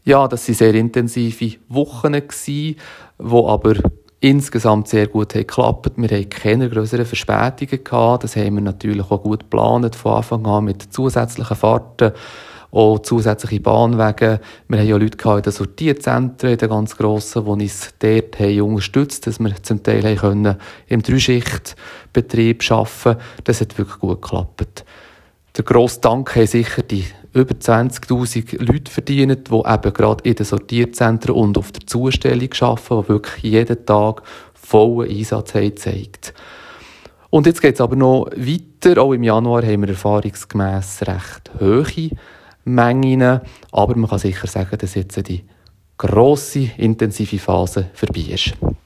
Ja, das waren sehr intensive Wochen, die aber insgesamt sehr gut geklappt. Wir hatten keine grösseren Verspätungen gehabt. Das haben wir natürlich auch gut geplant von Anfang an mit zusätzlichen Fahrten, auch zusätzliche Bahnwege. Wir haben ja Leute in den Sortierzentren, in den ganz grossen, die uns dort unterstützt haben, dass wir zum Teil im Dreischichtbetrieb arbeiten konnten. Das hat wirklich gut geklappt. Der grosse Dank haben sicher die über 20'000 Leute verdient, die eben gerade in den Sortierzentren und auf der Zustellung arbeiten, die wirklich jeden Tag vollen Einsatz haben gezeigt. Und jetzt geht es aber noch weiter. Auch im Januar haben wir erfahrungsgemäss recht hohe Mengen. Aber man kann sicher sagen, dass jetzt die grosse, intensive Phase vorbei ist.